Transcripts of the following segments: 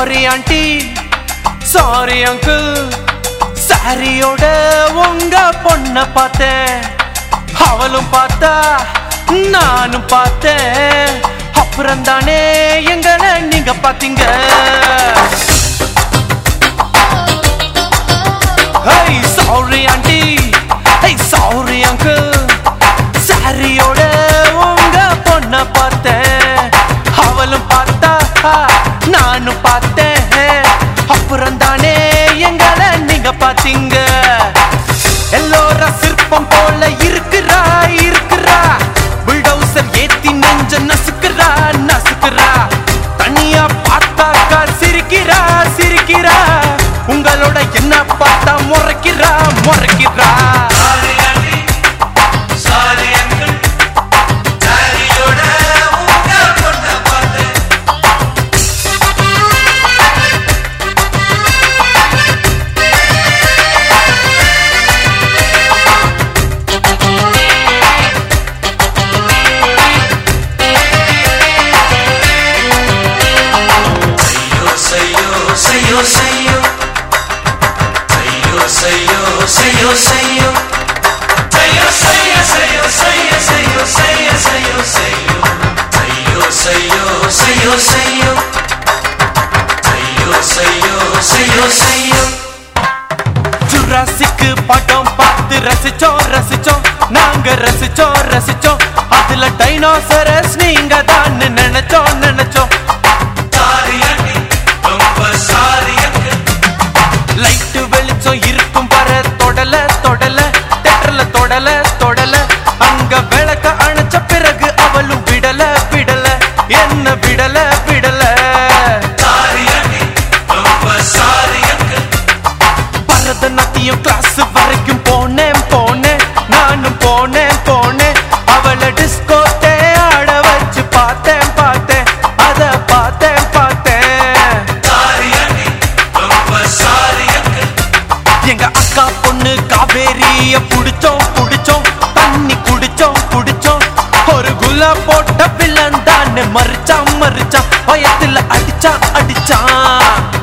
sorry aunty sorry uncle சாரியோட உங்க பொண்ண பார்த்தேன் அவளும் பார்த்தா நானும் பார்த்தேன் அப்புறம் தானே எங்களை நீங்க பாத்தீங்க Hey sorry aunty hey sorry uncle சாரியோட உங்க பொண்ண பார்த்தேன் அவளும் பார்த்தா நானும் பார்த்தேன் அப்புறம் தானே எங்களை நீங்க பாத்தீங்க எல்லோரா சிற்பம் போல இருக்குறா இருக்குறா புல்டோசர் ஏத்தி நெஞ்ச நசுக்குறா நசுக்குறா தனியா பார்த்தாக்கா சிரிக்கிறா சிரிக்கிறா உங்களோட என்ன பார்த்தா முறைக்கிறா முறைக்கிறா ஜுராசிக் படம் பார்த்து ரசிச்சோம் ரசிச்சோம் நாங்க ரசிச்சோம் ரசிச்சோம் அதுல டைனோசரஸ் நீங்க தான் நினைச்சோம் நினைச்சோம் லைட் வெளிச்சம் இருக்கும் வர தொடல தொடல தேட்டர்ல தொடல தொடல அங்க விளக்க அணைச்ச பிறகு அவளும் விடல விடல என்ன விடல விடல பரதநாட்டியம் கிளாஸ் வரைக்கும் போனேன் போனேன் நானும் போனேன் போனேன் அவளை டிஸ்கோட்டே ஆட வச்சு பார்த்தேன் பார்த்தேன் அத பார்த்தேன் பார்த்தேன் எங்க அக்கா பொண்ணு காவேரிய புடிச்சோம் புடிச்சோம் தண்ணி குடிச்சோம் குடிச்சோம் ஒரு குலா போட்ட பிள்ளன் தான் மறிச்சான் மறிச்சான் பயத்துல அடிச்சான் அடிச்சான்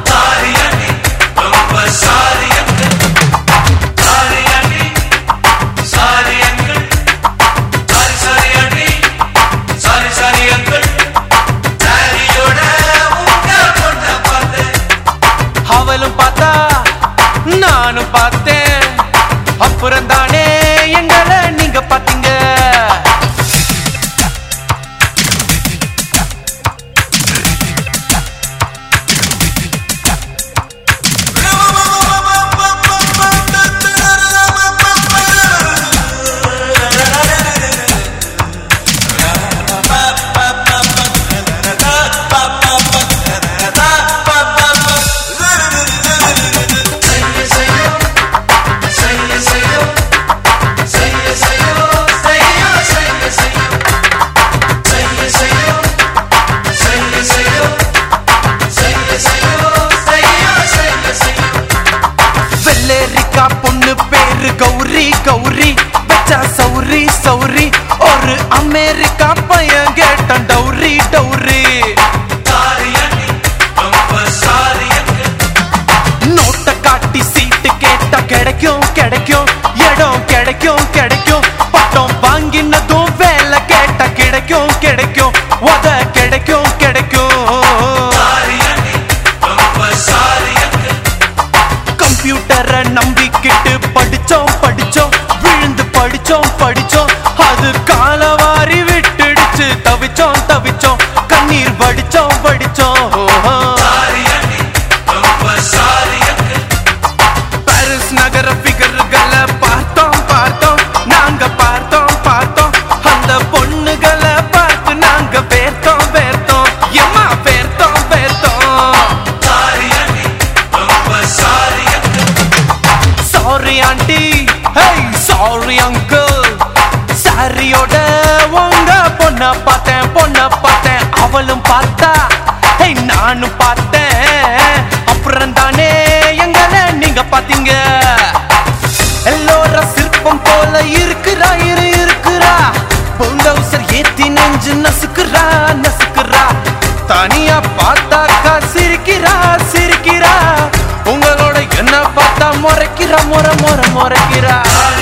அவளும் பார்த்தா நானும் பார்த்தேன் அப்புறம் தானே எங்களை நீங்க பாத்தீங்க பொண்ணு பேரு கௌரி கௌரி பச்சா சௌரி சௌரி ஒரு அமெரிக்கா பையன் கேட்டான் டௌரி டௌரி நோட்ட காட்டி சீட்டு கேட்டா கிடைக்கும் கிடைக்கும் இடம் கிடைக்கும் கிடைக்கும் பட்டம் வாங்கினதும் வேலை கேட்டா கிடைக்கும் கிடைக்கும் உத கிடைக்கும் கிடைக்கும் கம்ப்யூட்டரை நம்பிக்கிட்டு படிச்சோம் படிச்சோம் விழுந்து படிச்சோம் படிச்சோம் அது காலவாரி விட்டுடுச்சு தவிச்சோம் தவிச்சோம் கண்ணீர் வடிச்சோம் வடிச்சோம் பாரிஸ் நகர பிகர்களை பார்த்தோம் பார்த்தோம் நாங்க பார்த்தோம் பார்த்தோம் அந்த பொண்ணுகளை பார்த்து நாங்க பேர்த்தோம் பேர்த்தோம் எம்மா பேர்த்தோம் பேர்த்தோம் sorry aunty hey sorry uncle சாரியோட உங்க பொண்ண பார்த்தேன் அவளும் பார்த்தா hey நானும் பார்த்தேன் அப்புறம் தானே எங்களை நீங்க பாத்தீங்க எல்லோரா சிற்பம் போல இருக்குறா இருக்குறா புல்டோசர் ஏத்தி நெஞ்சு நசுக்குறா நசுக்குறா தனியா பார்த்தாக்கா சிரிக்கிறா முறைக்கிறா முறைக்கிறா